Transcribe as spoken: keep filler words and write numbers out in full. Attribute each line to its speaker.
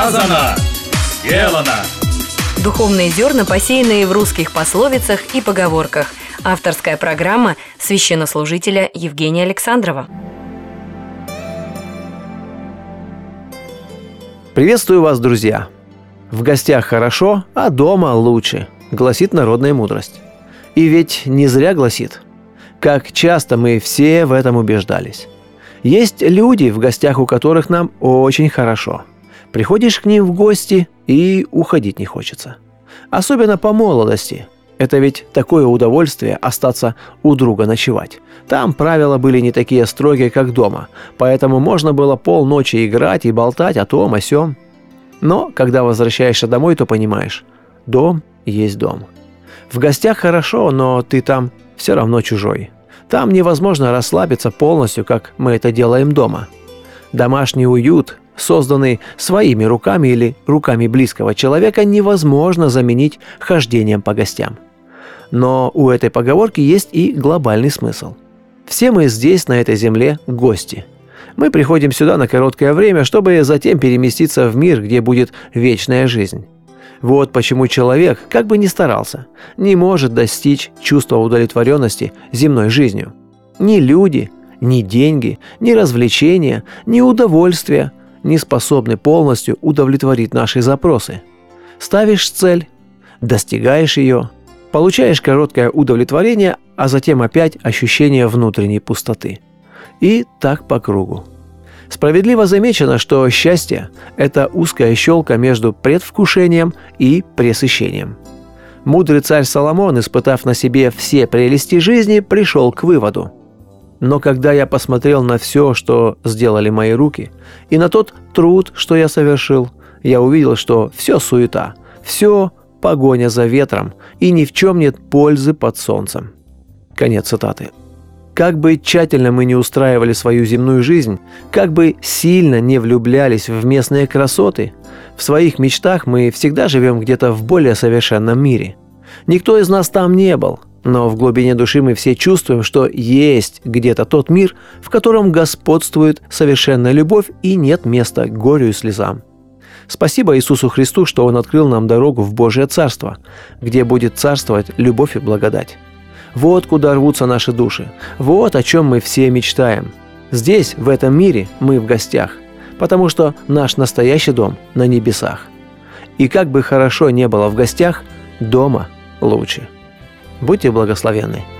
Speaker 1: Сказано, сделано.
Speaker 2: Духовные зерна, посеянные в русских пословицах и поговорках. Авторская программа священнослужителя Евгения Александрова.
Speaker 3: Приветствую вас, друзья! В гостях хорошо, а дома лучше, гласит народная мудрость. И ведь не зря гласит. Как часто мы все в этом убеждались. Есть люди, в гостях у которых нам очень хорошо. Приходишь к ним в гости и уходить не хочется. Особенно по молодости. Это ведь такое удовольствие остаться у друга ночевать. Там правила были не такие строгие, как дома, поэтому можно было полночи играть и болтать о том, о сём. Но когда возвращаешься домой, то понимаешь, дом есть дом. В гостях хорошо, но ты там все равно чужой. Там невозможно расслабиться полностью, как мы это делаем дома. Домашний уют, созданный своими руками или руками близкого человека, невозможно заменить хождением по гостям. Но у этой поговорки есть и глобальный смысл. Все мы здесь, на этой земле, гости. Мы приходим сюда на короткое время, чтобы затем переместиться в мир, где будет вечная жизнь. Вот почему человек, как бы ни старался, не может достичь чувства удовлетворенности земной жизнью. Ни люди, ни деньги, ни развлечения, ни удовольствия не способны полностью удовлетворить наши запросы. Ставишь цель, достигаешь ее, получаешь короткое удовлетворение, а затем опять ощущение внутренней пустоты. И так по кругу. Справедливо замечено, что счастье – это узкая щелка между предвкушением и пресыщением. Мудрый царь Соломон, испытав на себе все прелести жизни, пришел к выводу: но когда я посмотрел на все, что сделали мои руки, и на тот труд, что я совершил, я увидел, что все суета, все погоня за ветром, и ни в чем нет пользы под солнцем. Конец цитаты. Как бы тщательно мы не устраивали свою земную жизнь, как бы сильно не влюблялись в местные красоты, в своих мечтах мы всегда живем где-то в более совершенном мире. Никто из нас там не был, но в глубине души мы все чувствуем, что есть где-то тот мир, в котором господствует совершенная любовь и нет места горю и слезам. Спасибо Иисусу Христу, что Он открыл нам дорогу в Божие Царство, где будет царствовать любовь и благодать. Вот куда рвутся наши души, вот о чем мы все мечтаем. Здесь, в этом мире, мы в гостях, потому что наш настоящий дом на небесах. И как бы хорошо не было в гостях, дома лучше. Будьте благословенны.